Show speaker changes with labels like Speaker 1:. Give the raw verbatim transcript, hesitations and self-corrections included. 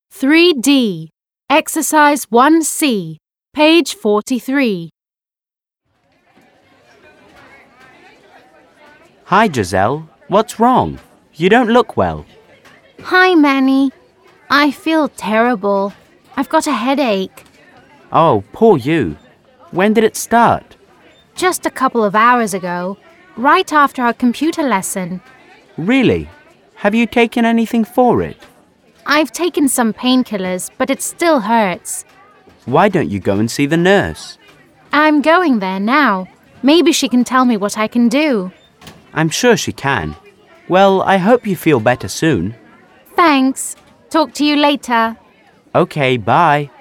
Speaker 1: three D, Exercise one C, page forty-three.
Speaker 2: Hi, Giselle. What's wrong? You don't look well.
Speaker 1: Hi, Manny. I feel terrible. I've got a headache.
Speaker 2: Oh, poor you. When did it start?
Speaker 1: Just a couple of hours ago, right after our computer lesson.
Speaker 2: Really? Have you taken anything for it?
Speaker 1: I've taken some painkillers, but it still hurts.
Speaker 2: Why don't you go and see the nurse?
Speaker 1: I'm going there now. Maybe she can tell me what I can do.
Speaker 2: I'm sure she can. Well, I hope you feel better soon.
Speaker 1: Thanks. Talk to you later.
Speaker 2: Okay, bye.